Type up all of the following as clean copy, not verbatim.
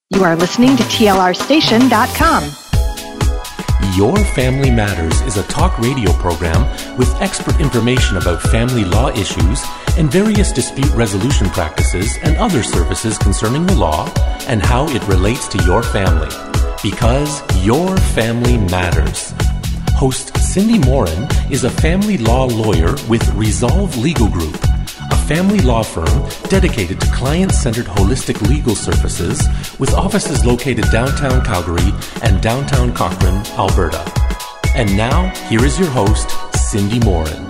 You are listening to TLRstation.com. Your Family Matters is a talk radio program with expert information about family law issues and various dispute resolution practices and other services concerning the law and how it relates to your family. Because your family matters. Host Cindy Morin is a family law lawyer with Resolve Legal Group, a family law firm dedicated to client-centered holistic legal services with offices located downtown Calgary and downtown Cochrane, Alberta. And now, here is your host, Cindy Morin.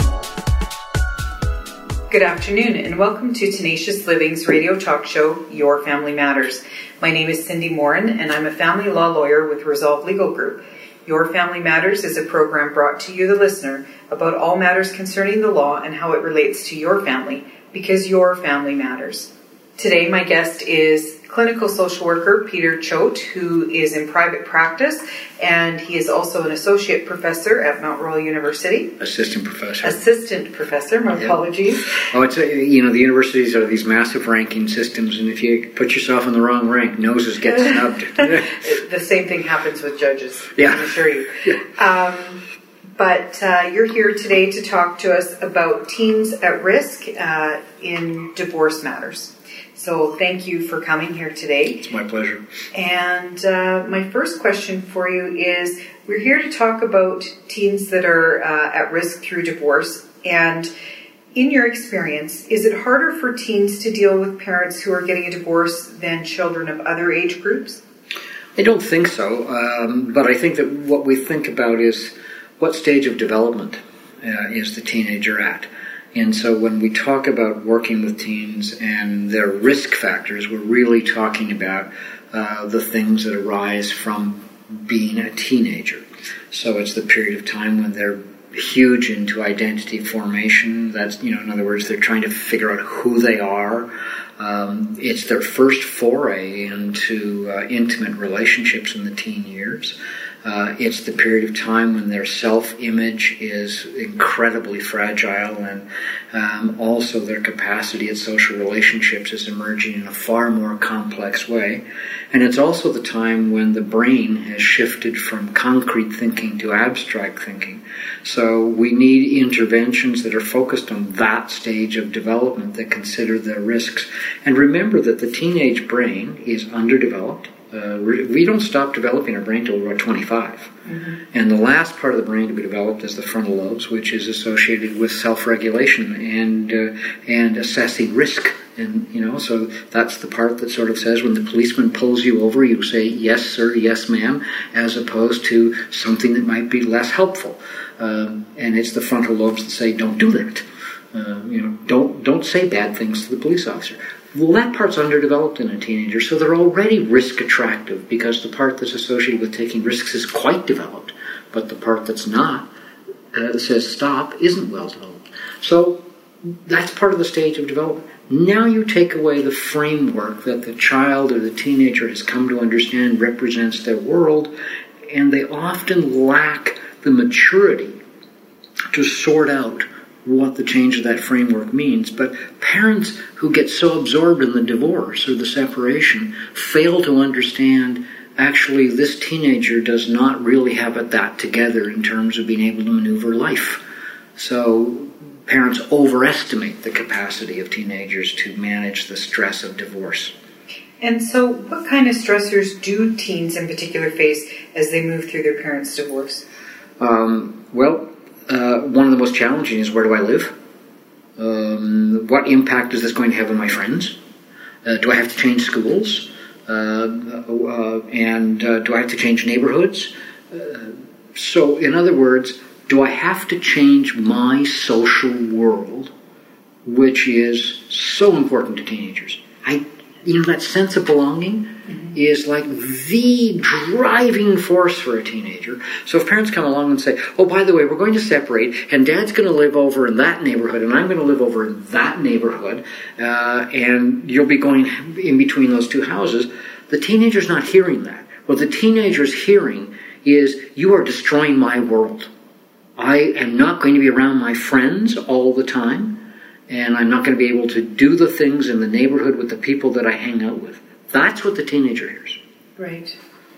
Good afternoon and welcome to Tenacious Living's radio talk show, Your Family Matters. My name is Cindy Morin and I'm a family law lawyer with Resolve Legal Group. Your Family Matters is a program brought to you, the listener, about all matters concerning the law and how it relates to your family, because your family matters. Today, my guest is clinical social worker Peter Choate, who is in private practice, and he is also an associate professor at Mount Royal University. Assistant professor, my apologies. Oh, it's the universities are these massive ranking systems, and if you put yourself in the wrong rank, noses get snubbed. The same thing happens with judges, yeah. I can assure you. Yeah. But you're here today to talk to us about teens at risk in divorce matters. So thank you for coming here today. It's my pleasure. And my first question for you is, we're here to talk about teens that are at risk through divorce. And in your experience, is it harder for teens to deal with parents who are getting a divorce than children of other age groups? I don't think so. But I think that what we think about is what stage of development is the teenager at. And so when we talk about working with teens and their risk factors, we're really talking about the things that arise from being a teenager. So it's the period of time when they're huge into identity formation. That's, in other words, they're trying to figure out who they are. It's their first foray into intimate relationships in the teen years. It's the period of time when their self-image is incredibly fragile, and also their capacity at social relationships is emerging in a far more complex way. And it's also the time when the brain has shifted from concrete thinking to abstract thinking. So we need interventions that are focused on that stage of development that consider the risks. And remember that the teenage brain is underdeveloped. We don't stop developing our brain until we're about 25. Mm-hmm. And the last part of the brain to be developed is the frontal lobes, which is associated with self-regulation and assessing risk. And, so that's the part that sort of says when the policeman pulls you over, you say, yes, sir, yes, ma'am, as opposed to something that might be less helpful. And it's the frontal lobes that say, don't do that. Don't say bad things to the police officer. Well, that part's underdeveloped in a teenager, so they're already risk attractive because the part that's associated with taking risks is quite developed, but the part that's not, that says stop, isn't well developed. So that's part of the stage of development. Now you take away the framework that the child or the teenager has come to understand represents their world, and they often lack the maturity to sort out what the change of that framework means. But parents who get so absorbed in the divorce or the separation fail to understand actually this teenager does not really have it that together in terms of being able to maneuver life. So parents overestimate the capacity of teenagers to manage the stress of divorce. And so what kind of stressors do teens in particular face as they move through their parents' divorce? One of the most challenging is, where do I live? What impact is this going to have on my friends? Do I have to change schools? And do I have to change neighborhoods? So, in other words, do I have to change my social world, which is so important to teenagers? That sense of belonging is like the driving force for a teenager. So if parents come along and say, oh, by the way, we're going to separate, and Dad's going to live over in that neighborhood, and I'm going to live over in that neighborhood, and you'll be going in between those two houses, the teenager's not hearing that. What the teenager's hearing is, you are destroying my world. I am not going to be around my friends all the time, and I'm not going to be able to do the things in the neighborhood with the people that I hang out with. That's what the teenager hears. Right.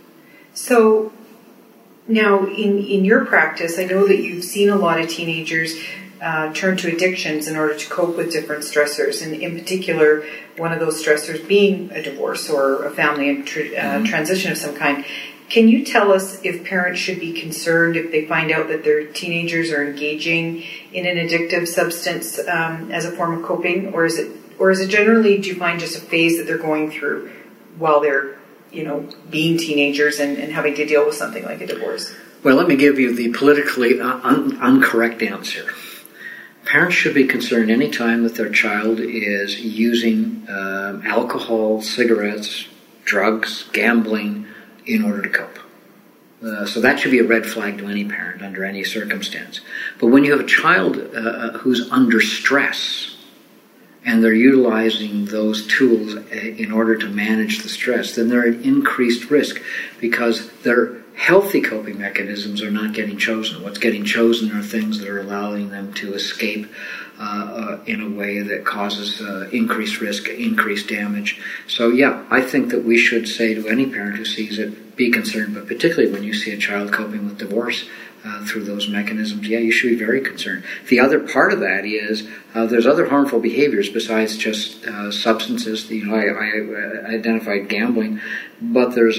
So now in your practice, I know that you've seen a lot of teenagers turn to addictions in order to cope with different stressors, and in particular, one of those stressors being a divorce or a family transition of some kind. Can you tell us if parents should be concerned if they find out that their teenagers are engaging in an addictive substance as a form of coping, or is it generally, do you find, just a phase that they're going through while they're, being teenagers and having to deal with something like a divorce? Well, let me give you the politically incorrect answer. Parents should be concerned any time that their child is using alcohol, cigarettes, drugs, gambling in order to cope. So that should be a red flag to any parent under any circumstance. But when you have a child who's under stress and they're utilizing those tools in order to manage the stress, then they're at increased risk because their healthy coping mechanisms are not getting chosen. What's getting chosen are things that are allowing them to escape in a way that causes increased risk, increased damage. So yeah, I think that we should say to any parent who sees it, be concerned, but particularly when you see a child coping with divorce through those mechanisms, yeah, you should be very concerned. The other part of that is there's other harmful behaviors besides just substances. I identified gambling, but there's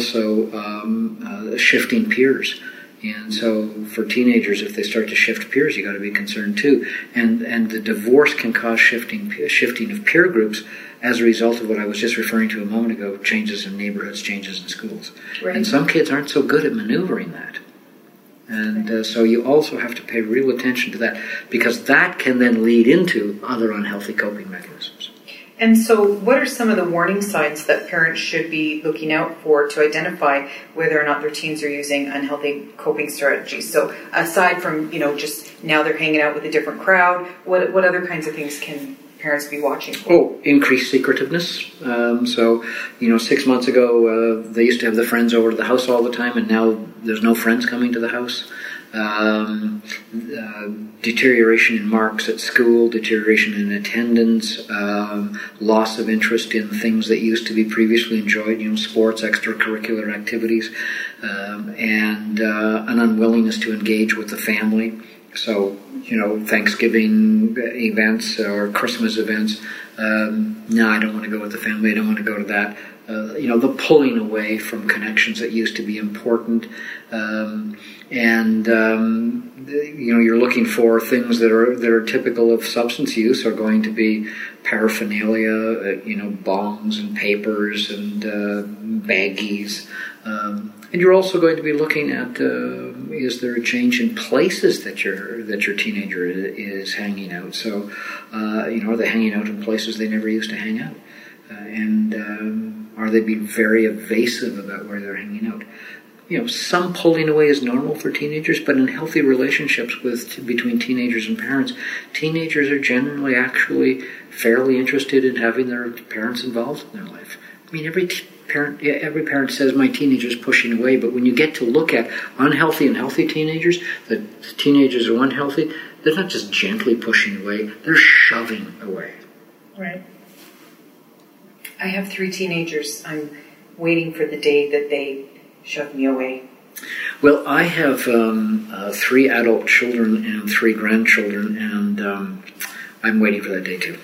also shifting peers. And so for teenagers, if they start to shift peers, you got to be concerned too. And the divorce can cause shifting of peer groups as a result of what I was just referring to a moment ago, changes in neighborhoods, changes in schools. Right. And some kids aren't so good at maneuvering that. And so you also have to pay real attention to that, because that can then lead into other unhealthy coping mechanisms. And so what are some of the warning signs that parents should be looking out for to identify whether or not their teens are using unhealthy coping strategies? So aside from, just now they're hanging out with a different crowd, what other kinds of things can parents be watching for? Oh, increased secretiveness. 6 months ago, they used to have the friends over to the house all the time, and now there's no friends coming to the house. Deterioration in marks at school, deterioration in attendance, loss of interest in things that used to be previously enjoyed, sports, extracurricular activities, and an unwillingness to engage with the family. So, Thanksgiving events or Christmas events, no, I don't want to go with the family, I don't want to go to that. The pulling away from connections that used to be important. You're looking for things that are typical of substance use are going to be paraphernalia, bongs and papers and baggies. And you're also going to be looking at, is there a change in places that your teenager is hanging out? So, are they hanging out in places they never used to hang out? Are they being very evasive about where they're hanging out? Some pulling away is normal for teenagers, but in healthy relationships between teenagers and parents, teenagers are generally actually fairly interested in having their parents involved in their life. I mean, every parent says my teenager's pushing away, but when you get to look at unhealthy and healthy teenagers, the teenagers are unhealthy, they're not just gently pushing away, they're shoving away. Right. I have 3 teenagers. I'm waiting for the day that they shove me away. Well, I have 3 adult children and 3 grandchildren, and I'm waiting for that day too.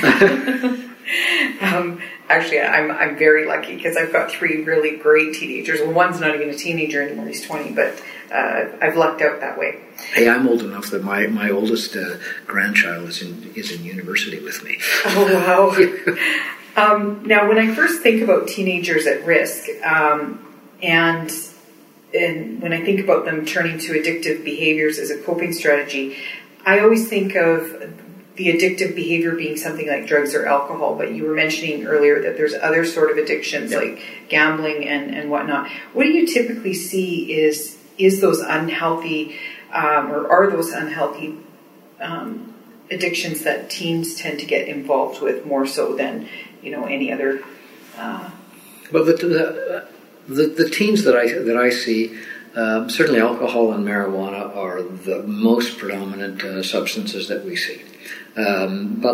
Actually, I'm very lucky because I've got 3 really great teenagers. Well, one's not even a teenager anymore; he's 20. But I've lucked out that way. Hey, I'm old enough that my oldest grandchild is in university with me. Oh wow! Now, when I first think about teenagers at risk, and when I think about them turning to addictive behaviors as a coping strategy, I always think of the addictive behavior being something like drugs or alcohol, but you were mentioning earlier that there's other sort of addictions like gambling and whatnot. What do you typically see is those unhealthy, or are those unhealthy addictions that teens tend to get involved with more so than, any other? Well, the teens that I see, certainly alcohol and marijuana are the most predominant substances that we see.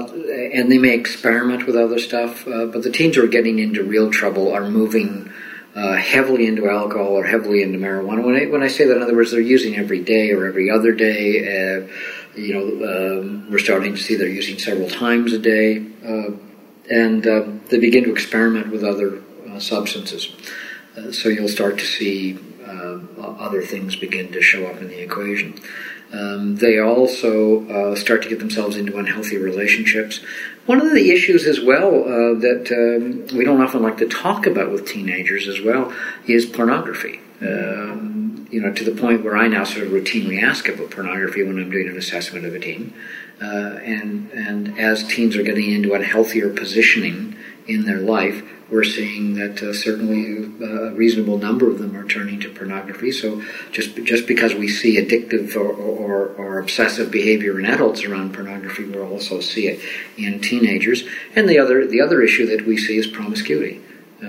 And they may experiment with other stuff, but the teens who are getting into real trouble are moving heavily into alcohol or heavily into marijuana. When I say that, in other words, they're using every day or every other day. We're starting to see they're using several times a day, and they begin to experiment with other substances. So you'll start to see other things begin to show up in the equation. They also start to get themselves into unhealthy relationships. One of the issues as well that we don't often like to talk about with teenagers as well is pornography. To the point where I now sort of routinely ask about pornography when I'm doing an assessment of a teen. And as teens are getting into unhealthier positioning in their life, we're seeing that certainly a reasonable number of them are turning to pornography. So just because we see addictive or obsessive behavior in adults around pornography, we'll also see it in teenagers. And the other issue that we see is promiscuity.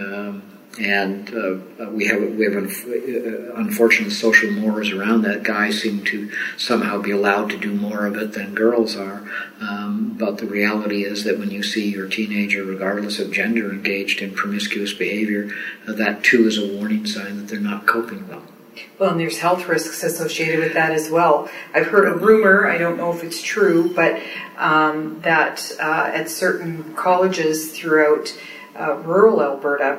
We have unfortunate social mores around that. Guys seem to somehow be allowed to do more of it than girls are. But the reality is that when you see your teenager, regardless of gender, engaged in promiscuous behavior, that too is a warning sign that they're not coping well. Well, and there's health risks associated with that as well. I've heard a rumor, I don't know if it's true, but that at certain colleges throughout rural Alberta,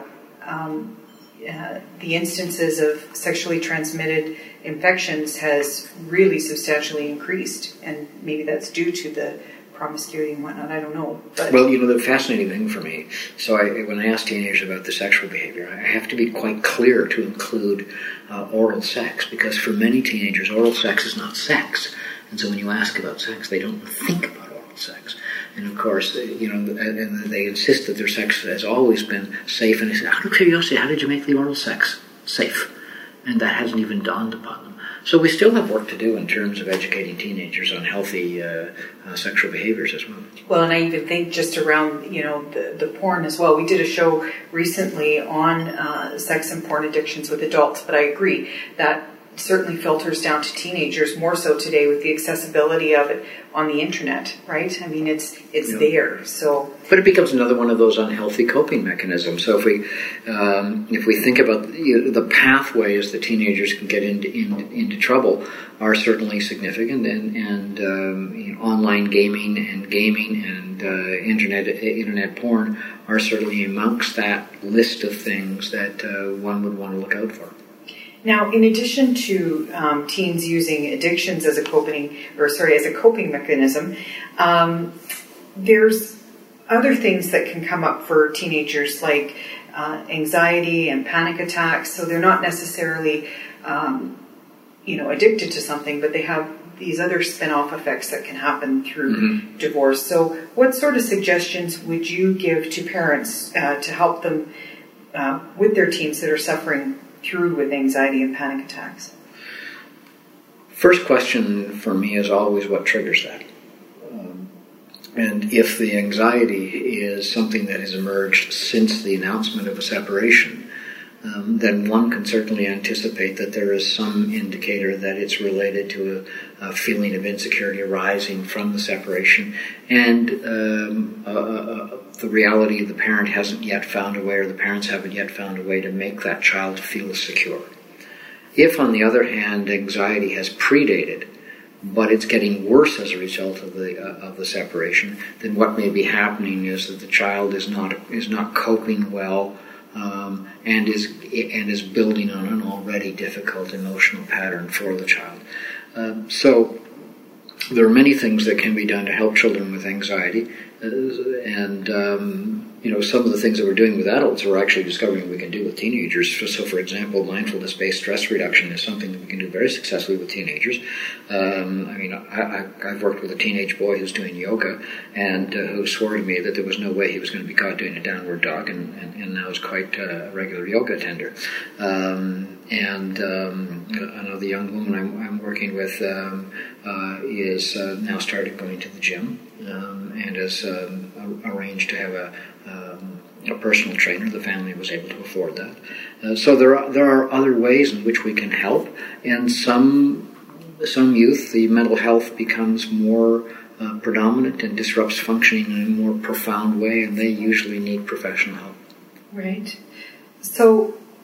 the instances of sexually transmitted infections has really substantially increased, and maybe that's due to the promiscuity and whatnot, I don't know. But well, the fascinating thing for me, so when I ask teenagers about the sexual behavior, I have to be quite clear to include oral sex, because for many teenagers, oral sex is not sex. And so when you ask about sex, they don't think about oral sex. And of course, and they insist that their sex has always been safe. And they say, out of curiosity, how did you make the oral sex safe? And that hasn't even dawned upon them. So we still have work to do in terms of educating teenagers on healthy sexual behaviors as well. Well, and I even think just around, the porn as well. We did a show recently on sex and porn addictions with adults, but I agree that certainly filters down to teenagers more so today with the accessibility of it on the internet, right? I mean, it's there. So, but it becomes another one of those unhealthy coping mechanisms. So if we think about the pathways that teenagers can get into trouble are certainly significant, and online gaming and internet porn are certainly amongst that list of things that one would want to look out for. Now, in addition to teens using addictions as a coping mechanism, there's other things that can come up for teenagers, like anxiety and panic attacks. So they're not necessarily, addicted to something, but they have these other spin-off effects that can happen through divorce. So, what sort of suggestions would you give to parents to help them with their teens that are suffering through with anxiety and panic attacks? First question for me is always what triggers that. And if the anxiety is something that has emerged since the announcement of a separation, then one can certainly anticipate that there is some indicator that it's related to a feeling of insecurity arising from the separation, and the reality the parent hasn't yet found a way, or the parents haven't yet found a way to make that child feel secure. If, on the other hand, anxiety has predated, but it's getting worse as a result of the separation, then what may be happening is that the child is not coping well, and is building on an already difficult emotional pattern for the child. So there are many things that can be done to help children with anxiety, and some of the things that we're doing with adults we're actually discovering we can do with teenagers. So, for example, mindfulness-based stress reduction is something that we can do very successfully with teenagers. I've worked with a teenage boy who's doing yoga, and who swore to me that there was no way he was going to be caught doing a downward dog, and now is quite a regular yoga attender. Another young woman I'm working with is now started going to the gym, and has arranged to have a personal trainer. The family was able to afford that. So there are other ways in which we can help, and some youth, the mental health becomes more predominant and disrupts functioning in a more profound way, and they usually need professional help. Right. So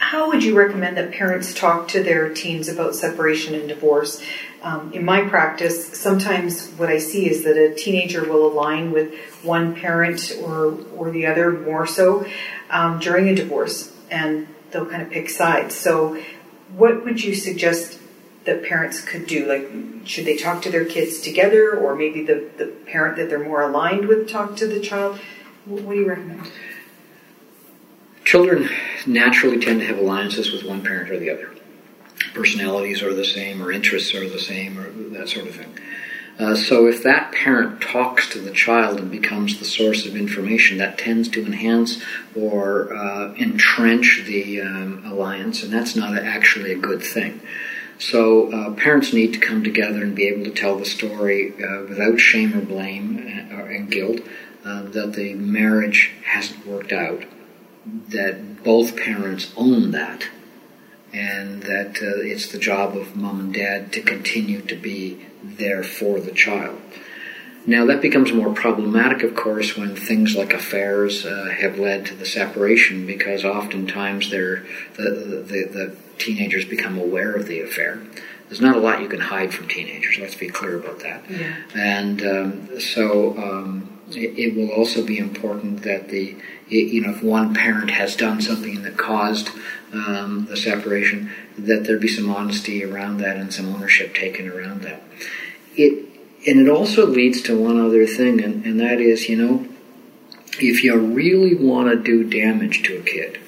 how would you recommend that parents talk to their teens about separation and divorce? In my practice, sometimes what I see is that a teenager will align with one parent or the other more so during a divorce, and they'll kind of pick sides. So what would you suggest that parents could do? Like, should they talk to their kids together, or maybe the parent that they're more aligned with talk to the child? What do you recommend? Children naturally tend to have alliances with one parent or the other. Personalities are the same, or interests are the same, or that sort of thing. So if that parent talks to the child and becomes the source of information, that tends to enhance or entrench the alliance, and that's not actually a good thing. So parents need to come together and be able to tell the story without shame or blame and guilt that the marriage hasn't worked out, that both parents own that, and that it's the job of mom and dad to continue to be there for the child. Now that becomes more problematic, of course, when things like affairs have led to the separation, because oftentimes the teenagers become aware of the affair. There's not a lot you can hide from teenagers, let's be clear about that. Yeah. And so it will also be important that if one parent has done something that caused the separation, that there be some honesty around that and some ownership taken around that. And it also leads to one other thing, and that is, if you really want to do damage to a kid,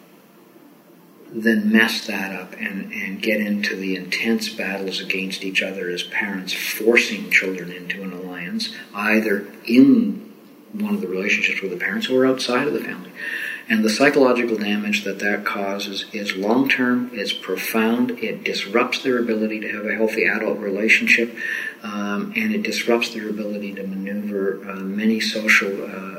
then mess that up and get into the intense battles against each other as parents, forcing children into an alliance, either in one of the relationships with the parents or outside of the family. And the psychological damage that causes is long-term, it's profound, it disrupts their ability to have a healthy adult relationship, and it disrupts their ability to maneuver many social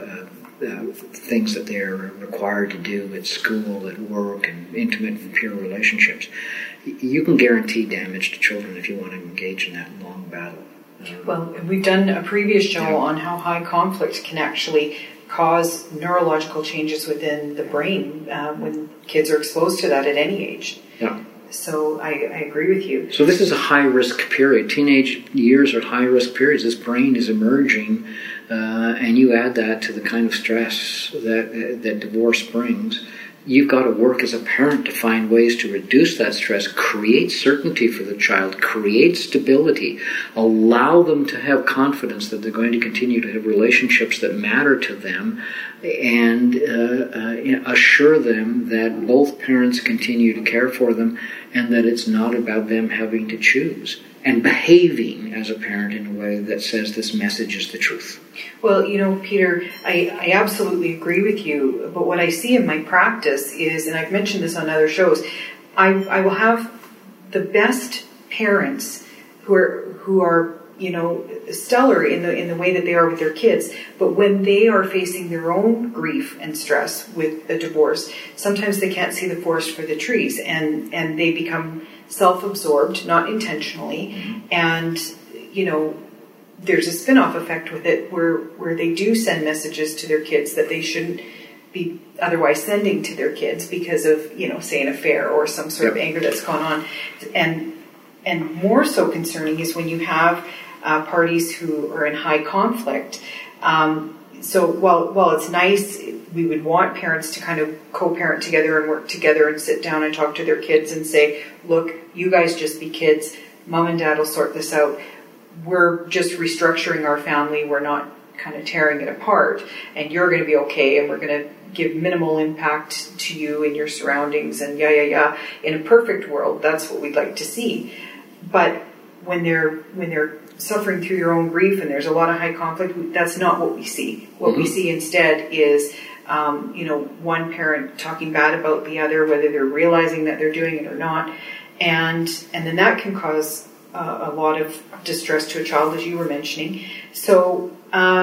things that they're required to do at school, at work, and intimate and peer relationships. You can guarantee damage to children if you want to engage in that long battle. Well, we've done a previous show on how high conflict can actually cause neurological changes within the brain when kids are exposed to that at any age. Yeah. So I agree with you. So this is a high-risk period. Teenage years are high-risk periods. This brain is emerging, and you add that to the kind of stress that divorce brings. You've got to work as a parent to find ways to reduce that stress, create certainty for the child, create stability, allow them to have confidence that they're going to continue to have relationships that matter to them, and assure them that both parents continue to care for them and that it's not about them having to choose, and behaving as a parent in a way that says this message is the truth. Well, Peter, I absolutely agree with you, but what I see in my practice is, and I've mentioned this on other shows, I will have the best parents who are stellar in the way that they are with their kids, but when they are facing their own grief and stress with a divorce, sometimes they can't see the forest for the trees, and they become self-absorbed, not intentionally, and there's a spin-off effect with it where they do send messages to their kids that they shouldn't be otherwise sending to their kids because of, say, an affair or some sort of anger that's gone on. And more so concerning is when you have parties who are in high conflict. So while it's nice, we would want parents to kind of co-parent together and work together and sit down and talk to their kids and say, look, you guys just be kids. Mom and dad will sort this out. We're just restructuring our family. We're not kind of tearing it apart. And you're going to be okay. And we're going to give minimal impact to you and your surroundings. And In a perfect world, that's what we'd like to see. But when they're suffering through their own grief and there's a lot of high conflict, that's not what we see. What we see instead is, one parent talking bad about the other, whether they're realizing that they're doing it or not. And then that can cause a lot of distress to a child, as you were mentioning. So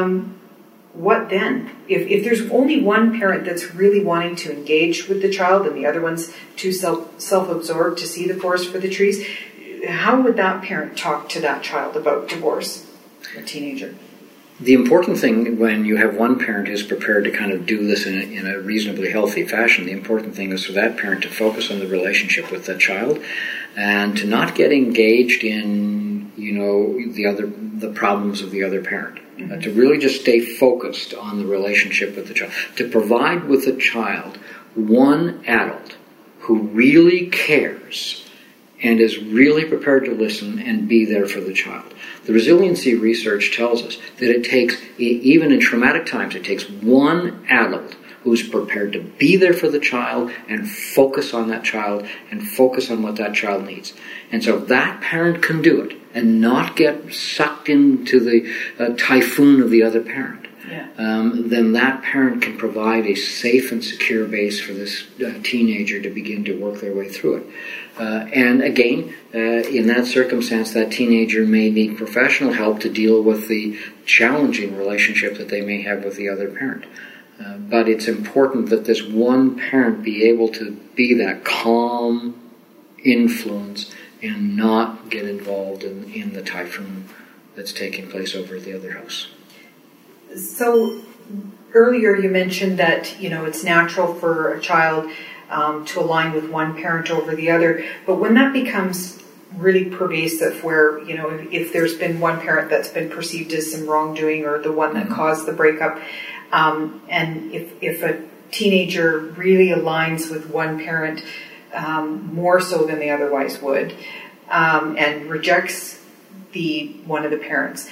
what then? If there's only one parent that's really wanting to engage with the child and the other one's too self-absorbed to see the forest for the trees, how would that parent talk to that child about divorce, a teenager? The important thing when you have one parent who's prepared to kind of do this in a reasonably healthy fashion, the important thing is for that parent to focus on the relationship with that child and to not get engaged in, the problems of the other parent. Mm-hmm. To really just stay focused on the relationship with the child. To provide with the child one adult who really cares and is really prepared to listen and be there for the child. The resiliency research tells us that it takes, even in traumatic times, it takes one adult who's prepared to be there for the child and focus on that child and focus on what that child needs. And so if that parent can do it and not get sucked into the typhoon of the other parent, then that parent can provide a safe and secure base for this teenager to begin to work their way through it. And again, in that circumstance, that teenager may need professional help to deal with the challenging relationship that they may have with the other parent. But it's important that this one parent be able to be that calm influence and not get involved in the typhoon that's taking place over at the other house. So earlier you mentioned that, it's natural for a child to align with one parent over the other, but when that becomes really pervasive where, if there's been one parent that's been perceived as some wrongdoing or the one that caused the breakup, and if a teenager really aligns with one parent more so than they otherwise would, and rejects one of the parents,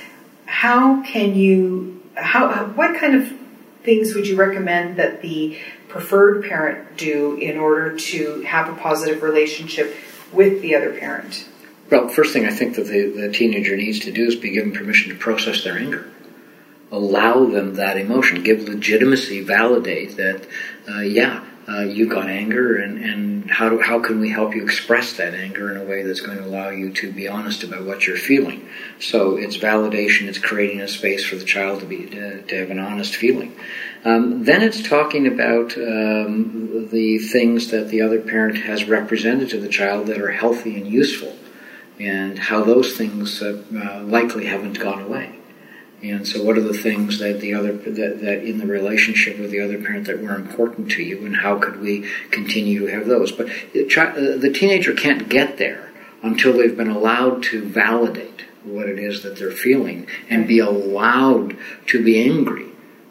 what kind of things would you recommend that the preferred parent do in order to have a positive relationship with the other parent? Well, first thing I think that the teenager needs to do is be given permission to process their anger. Allow them that emotion. Give legitimacy, validate that, you got anger, and how can we help you express that anger in a way that's going to allow you to be honest about what you're feeling. So it's validation, it's creating a space for the child to have an honest feeling. Then it's talking about the things that the other parent has represented to the child that are healthy and useful, and how those things likely haven't gone away. And so what are the things that that in the relationship with the other parent that were important to you, and how could we continue to have those? But the teenager can't get there until they've been allowed to validate what it is that they're feeling and be allowed to be angry.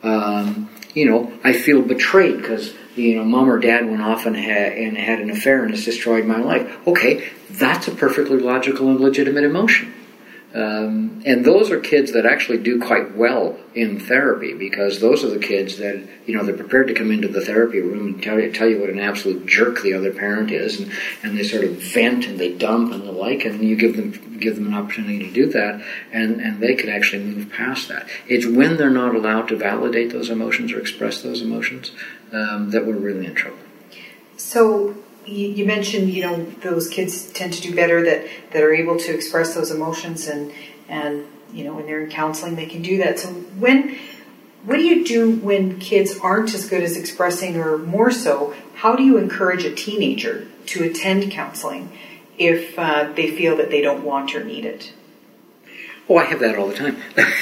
I feel betrayed because, mom or dad went off and had an affair and it's destroyed my life. Okay, that's a perfectly logical and legitimate emotion. And those are kids that actually do quite well in therapy, because those are the kids that, they're prepared to come into the therapy room and tell you what an absolute jerk the other parent is, and they sort of vent and they dump and the like, and you give them an opportunity to do that, and they can actually move past that. It's when they're not allowed to validate those emotions or express those emotions that we're really in trouble. So you mentioned, those kids tend to do better that are able to express those emotions, and when they're in counseling, they can do that. So what do you do when kids aren't as good as expressing, or more so, how do you encourage a teenager to attend counseling if they feel that they don't want or need it? Oh, I have that all the time.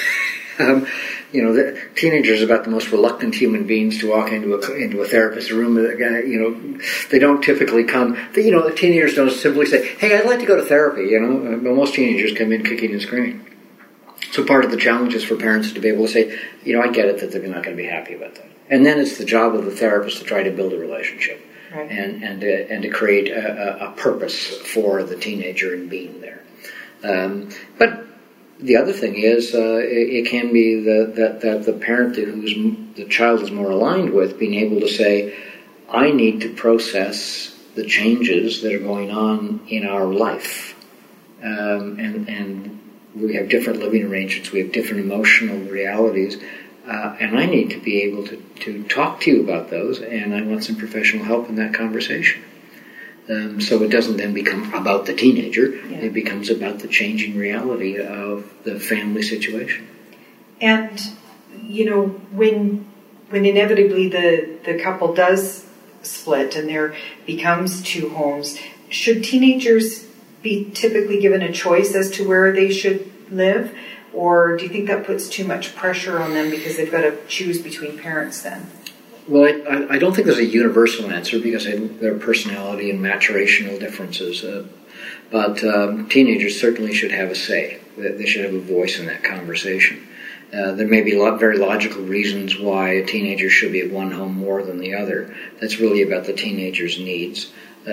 The teenagers are about the most reluctant human beings to walk into a therapist's room. They don't typically come. The teenagers don't simply say, "Hey, I'd like to go to therapy." Most teenagers come in kicking and screaming. So part of the challenge is for parents to be able to say, I get it that they're not going to be happy about that. And then it's the job of the therapist to try to build a relationship, right, and to create a purpose for the teenager in being there. But the other thing is, it can be that the parent whose the child is more aligned with being able to say, I need to process the changes that are going on in our life. And we have different living arrangements, we have different emotional realities, and I need to be able to talk to you about those, and I want some professional help in that conversation. So it doesn't then become about the teenager, it becomes about the changing reality of the family situation. And, when inevitably the couple does split and there becomes two homes, should teenagers be typically given a choice as to where they should live? Or do you think that puts too much pressure on them because they've got to choose between parents then? Well, I don't think there's a universal answer because there are personality and maturational differences. But teenagers certainly should have a say. They should have a voice in that conversation. There may be very logical reasons why a teenager should be at one home more than the other. That's really about the teenager's needs.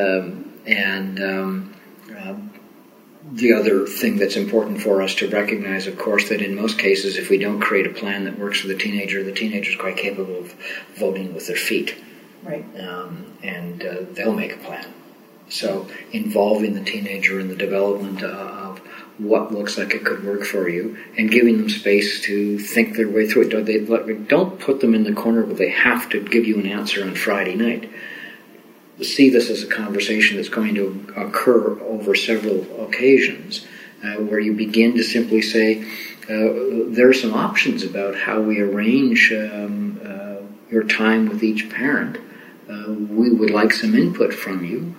The other thing that's important for us to recognize, of course, that in most cases, if we don't create a plan that works for the teenager's quite capable of voting with their feet. Right. And they'll make a plan. So involving the teenager in the development of what looks like it could work for you and giving them space to think their way through it. Don't put them in the corner where they have to give you an answer on Friday night. See this as a conversation that's going to occur over several occasions where you begin to simply say, there are some options about how we arrange your time with each parent. We would like some input from you.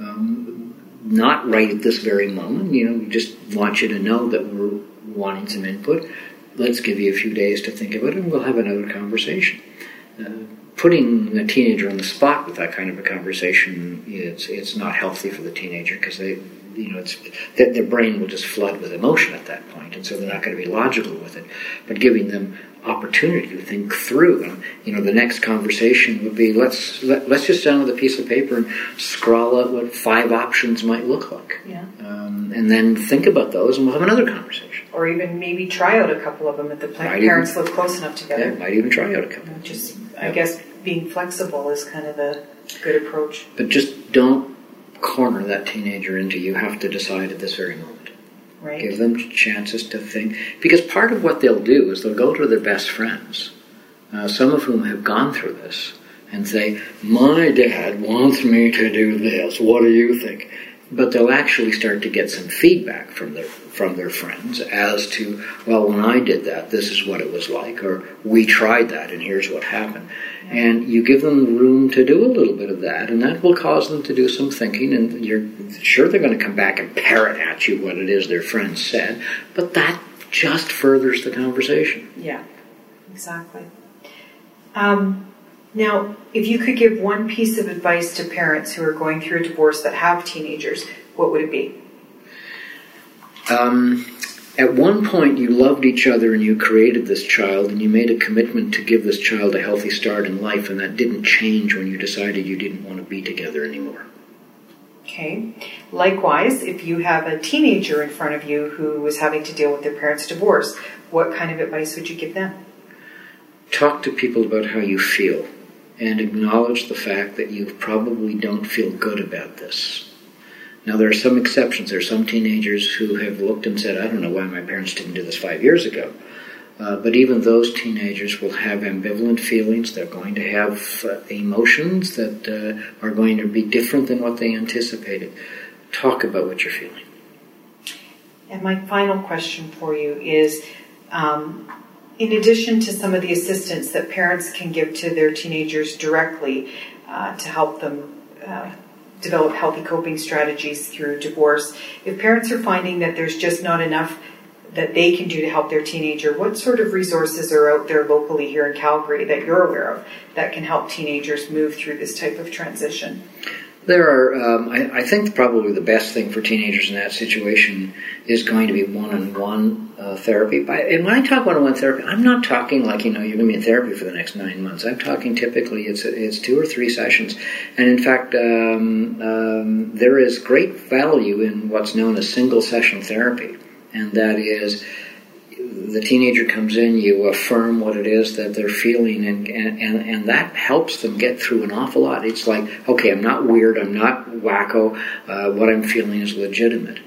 Not right at this very moment. We just want you to know that we're wanting some input. Let's give you a few days to think about it and we'll have another conversation. Putting a teenager on the spot with that kind of a conversation, it's not healthy for the teenager because their brain will just flood with emotion at that point, and so they're not going to be logical with it. But giving them opportunity to think through, the next conversation would be let's just sit down with a piece of paper and scrawl out what 5 options might look like, and then think about those, and we'll have another conversation. Or even maybe try out a couple of them if the parents live close enough together. Yeah, might even try out a couple. I guess being flexible is kind of a good approach. But just don't corner that teenager into you have to decide at this very moment. Right. Give them chances to think. Because part of what they'll do is they'll go to their best friends, some of whom have gone through this, and say, my dad wants me to do this. What do you think? But they'll actually start to get some feedback from their friends as to, well, when I did that, this is what it was like, or we tried that and here's what happened. And you give them room to do a little bit of that, and that will cause them to do some thinking, and you're sure they're going to come back and parrot at you what it is their friends said, but that just furthers the conversation. Yeah, exactly. Now, if you could give one piece of advice to parents who are going through a divorce that have teenagers, what would it be? At one point, you loved each other and you created this child and you made a commitment to give this child a healthy start in life, and that didn't change when you decided you didn't want to be together anymore. Okay. Likewise, if you have a teenager in front of you who is having to deal with their parents' divorce, what kind of advice would you give them? Talk to people about how you feel and acknowledge the fact that you probably don't feel good about this. Now, there are some exceptions. There are some teenagers who have looked and said, I don't know why my parents didn't do this 5 years ago. But even those teenagers will have ambivalent feelings. They're going to have emotions that are going to be different than what they anticipated. Talk about what you're feeling. And my final question for you is, in addition to some of the assistance that parents can give to their teenagers directly to help them develop healthy coping strategies through divorce, if parents are finding that there's just not enough that they can do to help their teenager, what sort of resources are out there locally here in Calgary that you're aware of that can help teenagers move through this type of transition? There are, I think probably the best thing for teenagers in that situation is going to be one-on-one therapy. And when I talk one-on-one therapy, I'm not talking like, you're going to be in therapy for the next 9 months. I'm talking typically it's 2 or 3 sessions. And in fact, there is great value in what's known as single-session therapy. And that is, the teenager comes in, you affirm what it is that they're feeling, and that helps them get through an awful lot. It's like, okay, I'm not weird, I'm not wacko, what I'm feeling is legitimate.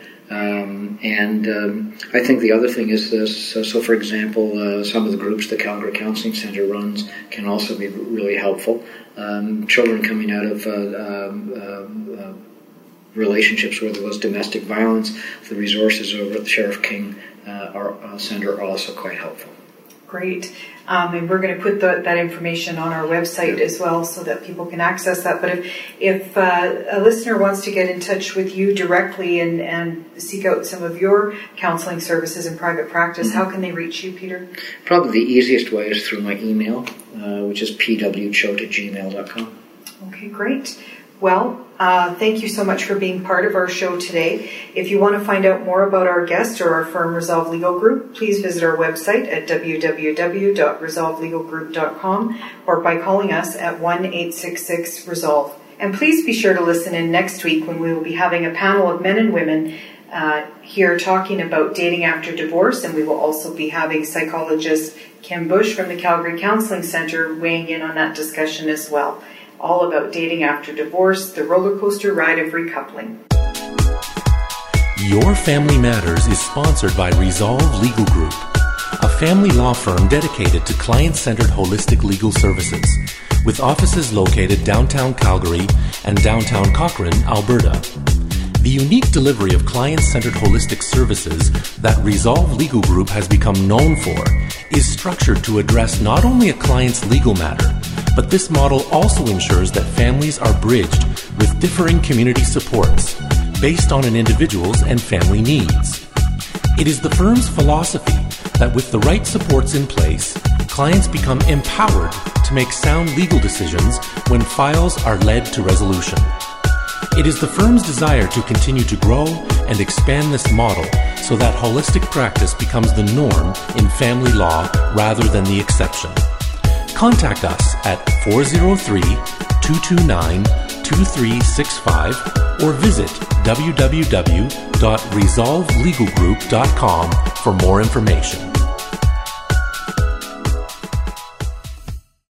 I think the other thing is this, so for example, some of the groups the Calgary Counseling Centre runs can also be really helpful. Children coming out of relationships where there was domestic violence, the resources over at the Sheriff King Centre are also quite helpful. Great. And we're going to put that information on our website as well so that people can access that. But if a listener wants to get in touch with you directly and seek out some of your counseling services in private practice, how can they reach you, Peter? Probably the easiest way is through my email, which is pwchoate@gmail.com. Okay, great. Well, thank you so much for being part of our show today. If you want to find out more about our guest or our firm Resolve Legal Group, please visit our website at www.resolvelegalgroup.com or by calling us at 1-866-RESOLVE. And please be sure to listen in next week when we will be having a panel of men and women here talking about dating after divorce, and we will also be having psychologist Kim Bush from the Calgary Counseling Centre weighing in on that discussion as well. All about dating after divorce, the roller coaster ride of recoupling. Your Family Matters is sponsored by Resolve Legal Group, a family law firm dedicated to client-centered holistic legal services, with offices located downtown Calgary and downtown Cochrane, Alberta. The unique delivery of client-centered holistic services that Resolve Legal Group has become known for is structured to address not only a client's legal matter, but this model also ensures that families are bridged with differing community supports based on an individual's and family needs. It is the firm's philosophy that with the right supports in place, clients become empowered to make sound legal decisions when files are led to resolution. It is the firm's desire to continue to grow and expand this model so that holistic practice becomes the norm in family law rather than the exception. Contact us at 403-229-2365 or visit www.resolvelegalgroup.com for more information.